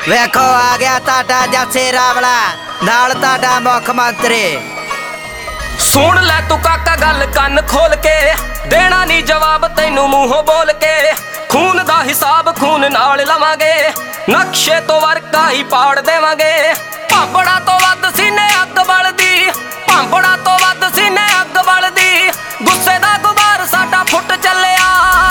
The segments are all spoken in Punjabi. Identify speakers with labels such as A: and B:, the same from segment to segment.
A: ਵੇਖੋ ਆ ਗਿਆ ਤੁਹਾਡਾ ਜੱਸੀ ਰਾਵਲਾ ਨਾਲ ਤੁਹਾਡਾ ਮੁੱਖ ਮੰਤਰੀ।
B: ਸੁਣ ਲੈ ਤੂੰ ਕਾਕਾ ਗੱਲ ਕੰਨ ਖੋਲ ਕੇ, ਦੇਣਾ ਨਹੀਂ ਜਵਾਬ ਤੈਨੂੰ ਮੂੰਹੋਂ ਬੋਲ ਕੇ। ਖੂਨ ਦਾ ਹਿਸਾਬ ਖੂਨ ਨਾਲ ਲਵਾਂਗੇ, ਨਕਸ਼ੇ ਤੋਂ ਵਰਕਾ ਹੀ ਪਾੜ ਦੇਵਾਂਗੇ। ਭਾਂਬੜਾ ਤੋਂ ਵੱਧ ਸੀਨੇ ਅੱਗ ਬਲਦੀ, ਭਾਂਬੜਾ ਤੋਂ ਵੱਧ ਸੀਨੇ ਅੱਗ ਬਲਦੀ। ਗੁੱਸੇ ਦਾ ਗੁਬਾਰ ਸਾਡਾ ਫੁੱਟ ਚੱਲਿਆ,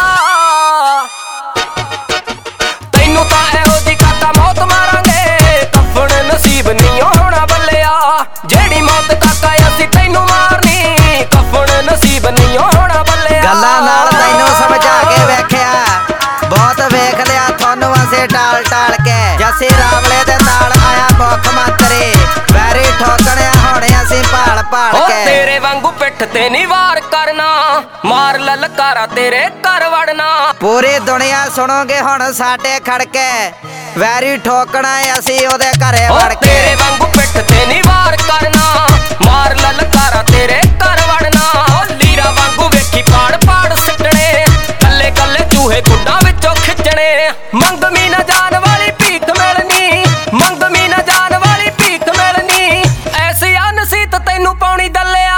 B: ਤੈਨੂੰ ਤਾਂ ਇਹੋ ਜੀ ਕਾਕਾ ਮੌਤ ਮਾਰਾਂਗੇ। ਕਫਨ ਨਸੀਬ ਨਹੀਂ ਹੋਣਾ ਬੱਲਿਆ, ਜਿਹੜੀ ਮੌਤ ਕਾਕਾ ਅਸੀਂ ਤੈਨੂੰ ਮਾਰਨੀ। ਕਫਨ ਨਸੀਬ ਨਹੀਂ ਹੋਣਾ ਬੱਲਿਆ।
A: ਗੱਲਾਂ ਨਾਲ ਤੈਨੂੰ ਸਮਝਾ ਕੇ ਵੇਖਿਆ, ਬਹੁਤ ਵੇਖ ਲਿਆ ਤੁਹਾਨੂੰ ਅਸੀਂ ਟਾਲ ਟਾਲ ਕੇ। ਜੱਸੀ ਰਾਵਲੇ ਦੇ ਨਾਲ ਆਇਆ ਮੁੱਖ ਮੰਤਰੀ, ਵੈਰੀ ਠੋਕਣਿਆ ਹੋਣੇ ਅਸੀਂ ਭਾਲ ਭਾਲ ਕੇ।
B: ਤੇਰੇ ਵਾਂਗੂ ਪਿੱਠ ਤੇ ਨਹੀਂ ਵਾਰ ਕਰਨਾ, ਮਾਰ ਲਲਕਾਰਾ ਤੇਰੇ ਘਰ ਵੜਨਾ।
A: ਪੂਰੀ ਦੁਨੀਆ ਸੁਣੋਗੇ ਹੁਣ ਸਾਡੇ ਖੜਕੇ, ਵੈਰੀ ਠੋਕਣਾ ਅਸੀਂ ਉਹਦੇ ਘਰੇ ਵੜ ਕੇ।
B: ਤੇਰੇ ਵਾਂਗੂ ਪਿੱਠ ਤੇ ਨਹੀਂ ਵਾਰ ਕਰਨਾ, ਮਾਰ ਲਲਕਾਰਾ ਤੇਰੇ ਘਰ ਵੜਨਾ। ਲੀਰਾ ਵਾਂਗੂ ਵੇਖੀ ਪਾੜ ਪਾੜ ਸਿੱਟਣੇ, ਕੱਲੇ ਕੱਲੇ ਚੂਹੇ ਕੁੱਡਾਂ ਵਿੱਚੋਂ ਖਿੱਚਣੇ। ਮੰਗਮੀ ਨਾ ਜਾਣ ਵਾਲੀ ਭੀਖ ਮਿਲਣੀ, ਮੰਗਮੀ ਨਾ ਜਾਣ ਵਾਲੀ ਭੀਖ ਮਿਲਣੀ। ਐਸੀ ਅਨਸੀਤ ਤੈਨੂੰ ਪਾਉਣੀ ਦੱਲਿਆ,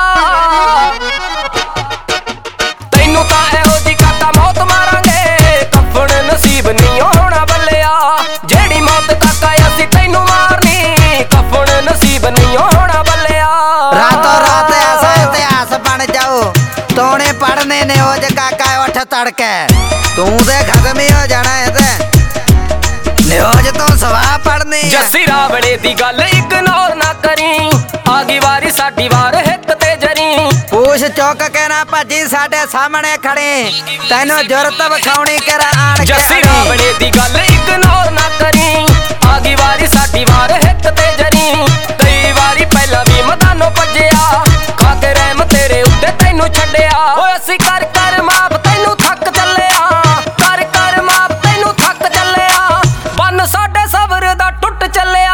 B: ਤੈਨੂੰ ਤਾਂ ਇਹੋ ਜੀ ਕਾਕਾ ਮੌਤ ਮਾਰਾਂਗੇ। ਕਫਨ ਨਸੀਬ ਨਹੀਂ ਹੋਣਾ ਬੱਲਿਆ, ਜਿਹੜੀ ਮੌਤ ਕਾਕਾ ਅਸੀਂ ਤੈਨੂੰ ਮਾਰਨੀ। ਕਫਨ ਨਸੀਬ ਨਹੀਂ ਹੋਣਾ ਬੱਲਿਆ।
A: ਰਾਤੋਂ ਰਾਤ ਐਸਾ ਇਤਿਹਾਸ ਬਣ ਜਾਊ, ਤੋਣੇ ਪੜਨੇ ਨੇ ਉਹ ਜੇ ਕਾਕਾ ਉੱਠ ਤੜਕੇ। ਤੂੰ ਤੇ ਖਤਮ ਹੀ ਹੋ ਜਾਣਾ ਇਹ ਤੇ, ਨਿਊਜ਼ ਤੋਂ ਸਵਾਹ ਪੜਨੀ।
B: ਜੱਸੀ ਰਾਵਲੇ ਦੀ ਗੱਲ ਇਗਨੋਰ ਨਾ ਕਰੀ, ਆ ਗਈ ਵਾਰੀ ਸਾਡੀ ਵਾਰ ਹਿੱਕ ਤੇ ਜਰੀ।
A: ਪੂਛ ਚੁੱਕ ਕੇ ਨਾ ਭੱਜੀ ਸਾਡੇ ਸਾਹਮਣੇ ਖੜੀ, ਤੈਨੂੰ ਜੁਰਤ ਵਿਖਾਉਣੀ ਕਰਾ ਆਣ ਕੇ।
B: ਜੱਸੀ ਰਾਵਲੇ ਦੀ ਗੱਲ ਇਗਨੋਰ ਨਾ ਕਰੀ, ਆ ਗਈ ਵਾਰੀ ਸਾਡੀ ਵਾਰ ਹਿੱਕ ਤੇ ਜਰੀ। ਕਈ ਵਾਰੀ ਪਹਿਲਾਂ ਵੀ ਮੈਦਾਨੋਂ ਭੱਜਿਆ, ਖਾ ਕੇ ਰਹਿਮ ਤੇਰੇ ਉੱਤੇ ਤੈਨੂੰ ਛੱਡਿਆ। ਓਏ ਅਸੀਂ ਕਰ ਕਰ ਮਾਪ ਤੈਨੂੰ ਥੱਕ ਚੱਲਿਆ, ਕਰ ਕਰ ਮਾਪ ਤੈਨੂੰ ਥੱਕ ਚੱਲਿਆ। ਬੰਨ ਸਾਡੇ ਸਬਰ ਦਾ ਟੁੱਟ ਚੱਲਿਆ।